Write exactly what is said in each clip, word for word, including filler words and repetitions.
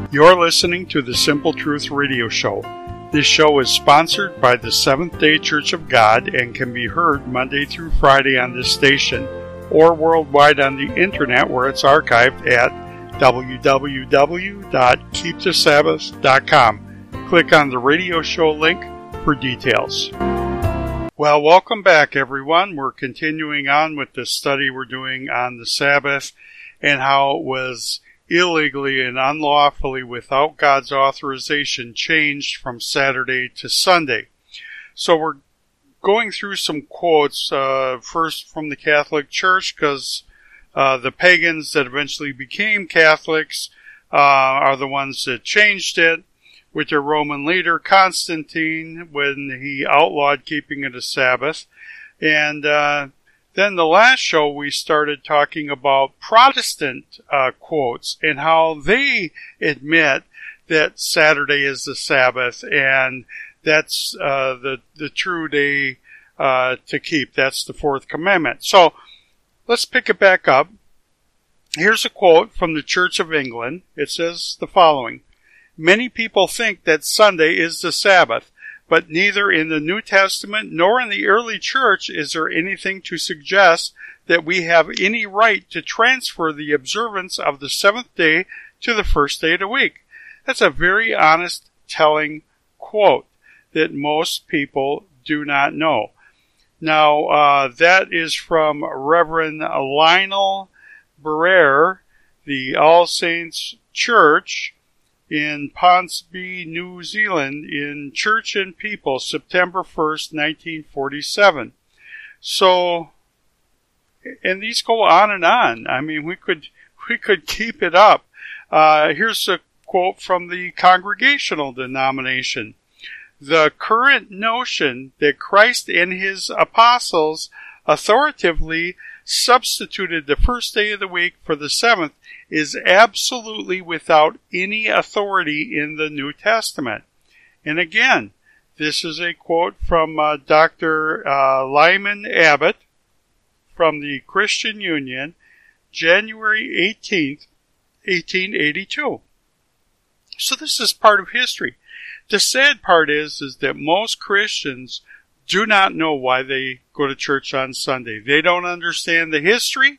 You're listening to the Simple Truth Radio Show. This show is sponsored by the Seventh-day Church of God and can be heard Monday through Friday on this station or worldwide on the internet where it's archived at w w w dot keep the sabbath dot com. Click on the radio show link for details. Well, welcome back, everyone. We're continuing on with the study we're doing on the Sabbath and how it was illegally and unlawfully without God's authorization changed from Saturday to Sunday. So we're going through some quotes, uh, first from the Catholic Church, because uh, the pagans that eventually became Catholics uh, are the ones that changed it, with their Roman leader Constantine when he outlawed keeping it a Sabbath. And uh, then the last show we started talking about Protestant uh, quotes and how they admit that Saturday is the Sabbath and that's uh, the, the true day uh, to keep. That's the Fourth Commandment. So let's pick it back up. Here's a quote from the Church of England. It says the following: "Many people think that Sunday is the Sabbath, but neither in the New Testament nor in the early church is there anything to suggest that we have any right to transfer the observance of the seventh day to the first day of the week." That's a very honest, telling quote that most people do not know. Now, uh, that is from Reverend Lionel Barrere, the All Saints Church in Ponsonby, New Zealand, in Church and People, September first, nineteen forty-seven. So, and these go on and on. I mean, we could we could keep it up. Uh, here's a quote from the Congregational denomination: "The current notion that Christ and his apostles authoritatively substituted the first day of the week for the seventh is absolutely without any authority in the New Testament." And again, this is a quote from uh, Doctor Uh, Lyman Abbott from the Christian Union, January eighteenth, eighteen eighty-two. So this is part of history. The sad part is, is that most Christians do not know why they go to church on Sunday. They don't understand the history.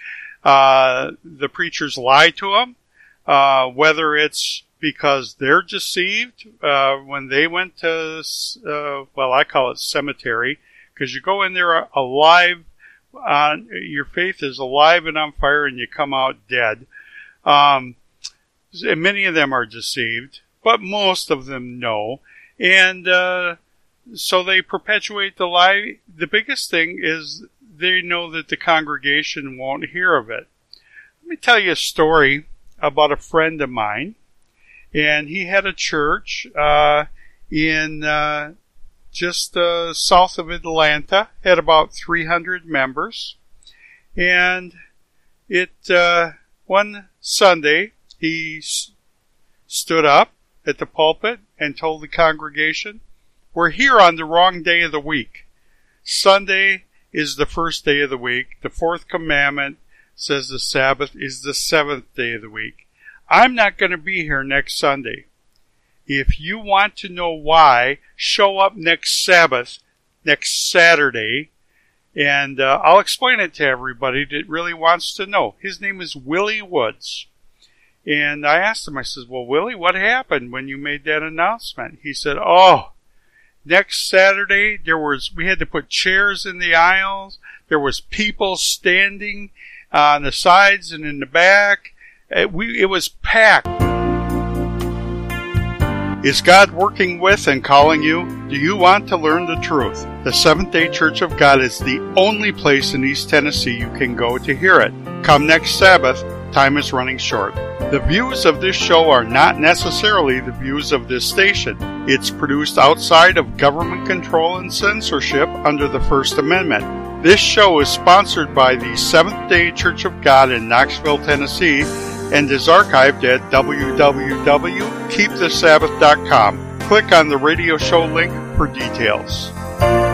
Uh, the preachers lie to them, uh, whether it's because they're deceived, uh, when they went to, uh, well, I call it cemetery, because you go in there alive, on, your faith is alive and on fire, and you come out dead. Um, and many of them are deceived, but most of them know, and, uh, so they perpetuate the lie. The biggest thing is they know that the congregation won't hear of it. Let me tell you a story about a friend of mine. And he had a church uh, in uh, just uh, south of Atlanta. Had about three hundred members. And it uh, one Sunday, he s- stood up at the pulpit and told the congregation, "We're here on the wrong day of the week. Sunday is the first day of the week. The fourth commandment says the Sabbath is the seventh day of the week. I'm not going to be here next Sunday. If you want to know why, show up next Sabbath, next Saturday, and uh, I'll explain it to everybody that really wants to know." His name is Willie Woods. And I asked him, I said, "Well, Willie, what happened when you made that announcement?" He said, "Oh, next Saturday, there was, we had to put chairs in the aisles. There was people standing on the sides and in the back. It, we, it was packed." Is God working with and calling you? Do you want to learn the truth? The Seventh-day Church of God is the only place in East Tennessee you can go to hear it. Come next Sabbath. Time is running short. The views of this show are not necessarily the views of this station. It's produced outside of government control and censorship under the First Amendment. This show is sponsored by the Seventh-day Church of God in Knoxville, Tennessee, and is archived at w w w dot keep the sabbath dot com. Click on the radio show link for details.